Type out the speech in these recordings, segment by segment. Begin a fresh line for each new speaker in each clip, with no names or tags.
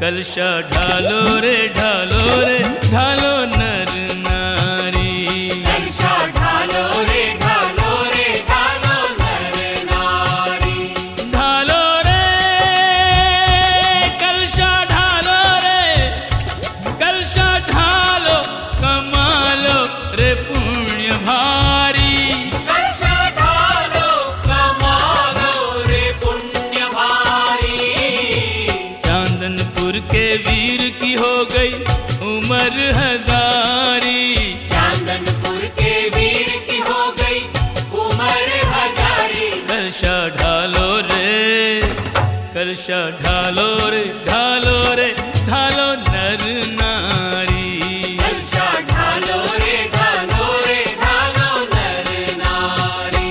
कलशा ढालो रे ढालो रे ढालो नर नारी।
कलशा ढालो रे ढालो रे ढालो नर नारी।
ढालो रे कलशा ढालो रे कलशा ढालो कमालो रे पुण्य भारी।
कलशा ढालो कमालो रे पुण्य भारी।
चांदनपुर के वीर की हो गई उम्र हजारी।
चांदनपुर के वीर की हो गई उम्र हजारी।
कलशा ढालो रे कलशा ढालो रे ढालो रे ढालो नर नारी।
कलशा ढालो रे ढालो रे ढालो नर नारी।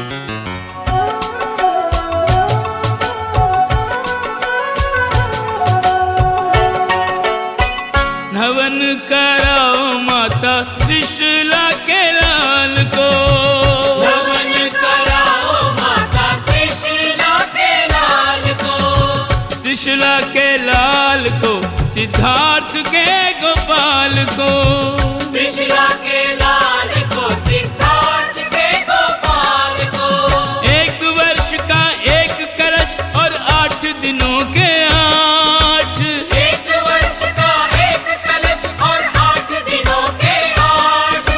हवन कराओ माता त्रिशूला के लाल को।
हवन कराओ माता त्रिशूला के लाल को।
त्रिशूला के लाल को सिद्धार्थ के गोपाल को।
त्रिशूला के लाल को सिद्धार्थ के गोपाल को।
एक वर्ष का एक कलश और 8 दिनों के 8।
एक वर्ष का एक कलश और 8 दिनों के 8।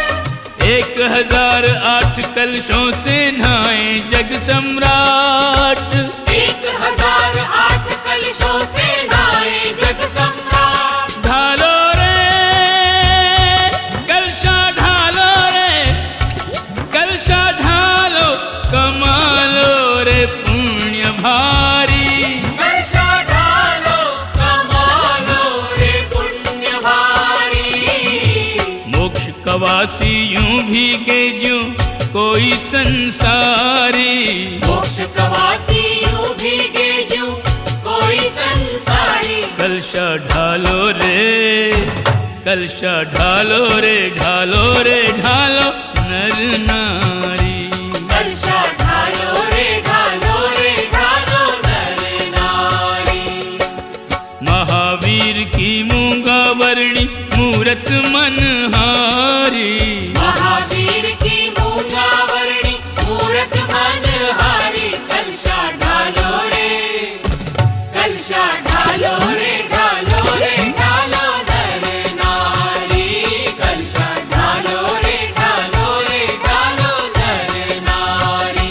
1008 कलशों से नहाए जग सम्राट।
1008 कलशों से नहाए जग सम्राट।
ढालो रे कलशा ढालो रे कलशा ढालो कमालो रे पुण्य भारी।
कलशा ढालो कमालो रे पुण्य भारी।
मोक्ष कवासी यूं भीगे ज्यों कोई संसारी।
मोक्ष कवासी यूं भीगे ज्यों कोई संसारी।
कलशा ढालो रे कलशा ढालो रे ढालो रे ढालो नर नारी।
कलशा ढालो रे ढालो रे ढालो नर नारी।
महावीर की मूंगावरणी मूरत मनहारी।
महावीर की मूंगावरणी मूरत मनहारी। कलशा ढालो रे कलशा ढालो रे ढालो रे ढालो नर नारी। कलशा ढालो रे ढालो रे ढालो नर नारी।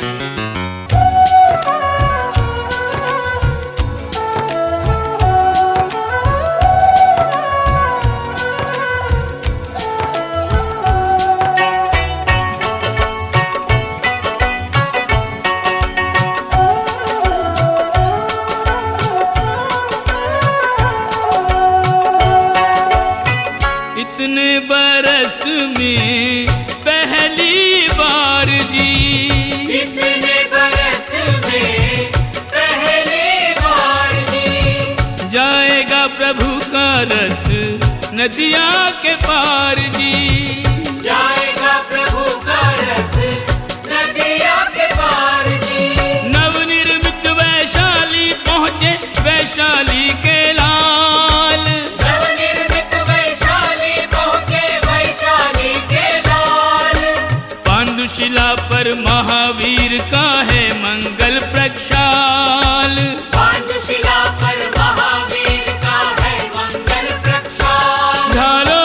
इतने बरस में पहली बार जी।
इतने बरस में पहली बार जी।
जाएगा प्रभु का रथ नदिया के पार जी।
जाएगा प्रभु का रथ नदिया के पार जी।
नवनिर्मित वैशाली पहुँचे वैशाली के लाल।
नवनिर्मित वैशाली पहुँचे वैशाली के लाल।
पांडुशिला पर महावीर का है मंगल प्रक्षाल।
पांडुशिला पर महावीर का है मंगल प्रक्षाल।
ढालो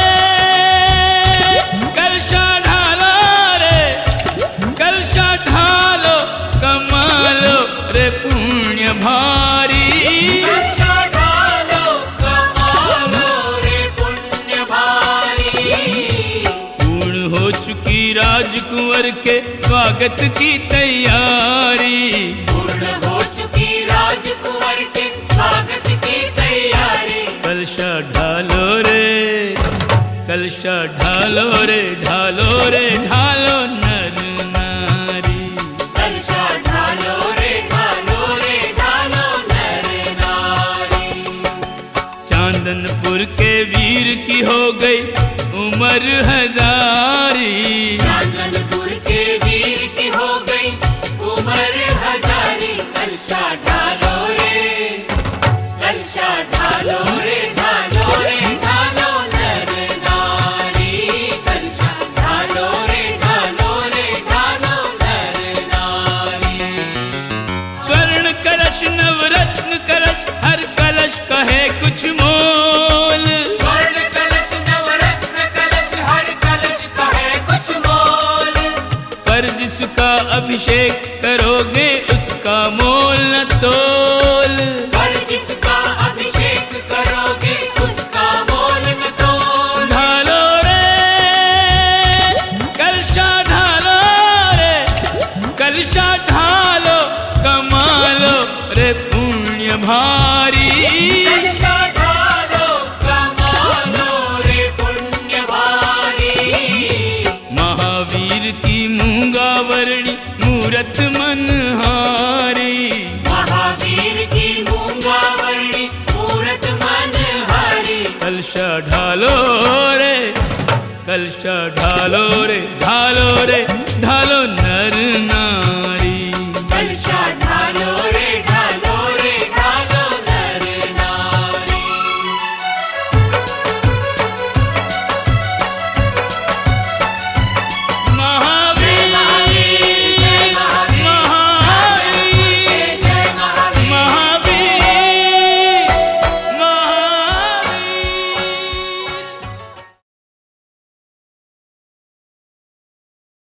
रे कलशा ढालो रे कलशा ढालो कमालो रे पुण्य भारी।
कलशा ढालो कमालो रे पुण्य भारी।
पूर्ण हो चुकी राजकुंवर के स्वागत की तैयारी।
पूर्ण हो चुकी राजकुंवर के स्वागत की तैयारी।
कलशा ढालो रे कलशा ढालो रे ढालो रे ढालो नर नारी।
कलशा ढालो रे ढालो रे ढालो नर नारी।
चांदनपुर के वीर की हो गई उम्र हजारी।
चांदनपुर के वीर की हो गई उम्र हजारी। कलशा ढालो रे कलशा ढालो
कुछ मोल।
स्वर्ण कलश नवरत्न कलश हर कलश का है कुछ मोल।
पर जिसका अभिषेक करोगे उसका मोल न तोल।
पर जिसका अभिषेक करोगे उसका मोल न तोल।
ढालो रे कलशा ढालो रे कलशा ढालो कमालो रे पुण्य भारी।
कलशा ढालो कमालो रे पुण्य भारी।
महावीर की मूंगावरणी मूरत मनहारी।
महावीर की मूंगावरणी मूरत मनहारी।
कलशा ढालो रे कलशा ढालो रे ढालो रे ढालो